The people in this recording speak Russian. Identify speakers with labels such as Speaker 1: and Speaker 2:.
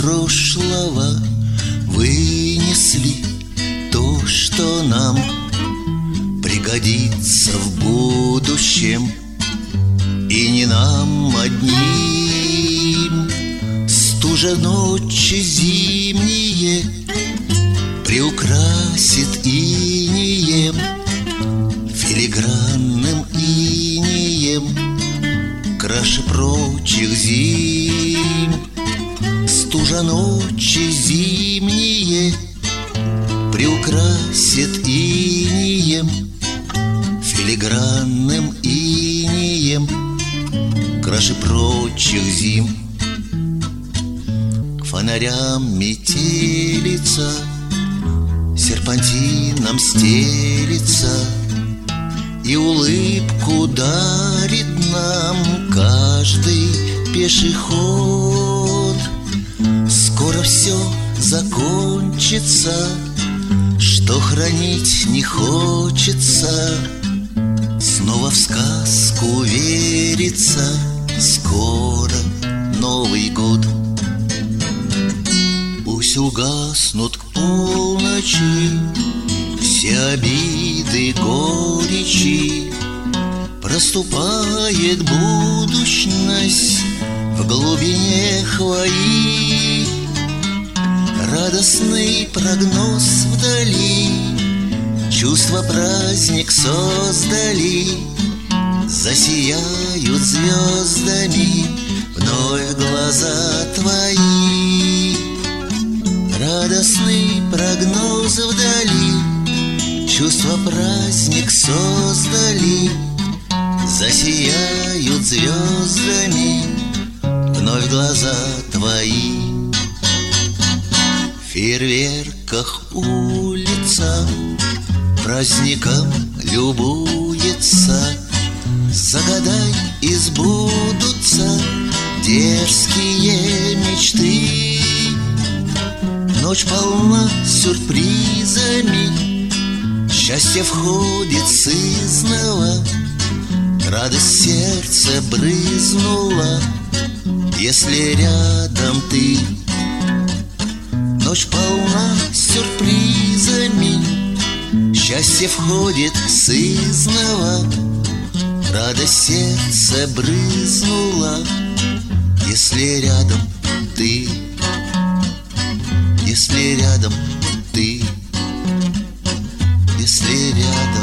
Speaker 1: прошлого вынесли то, что нам пригодится в будущем. И не нам одним. Стужа ночи зимние приукрасит инеем, филигранным инеем, краше прочих зим. Стужа ночи зимние приукрасит инеем, филигранным инеем, краше прочих зим. К фонарям метелица серпантином стелится, и улыбку дарит нам каждый пешеход. Скоро все закончится, что хранить не хочется. Снова в сказку верится, скоро Новый год. Пусть угаснут к полночи все обиды, горечи, проступает будущность в глубине хвои. Радостный прогноз вдали, чувства праздник создали, засияют звездами вновь глаза твои. Радостный прогноз вдали, чувства праздник создали, засияют звездами вновь глаза твои. В фейерверках улица праздником любуется. Загадай, и сбудутся дерзкие мечты. Ночь полна сюрпризами, счастье входит сызнова, радость сердце брызнула, если рядом ты. Ночь полна сюрпризами, счастье входит сызнова, радость сердце брызнула, если рядом ты. Если рядом ты, если рядом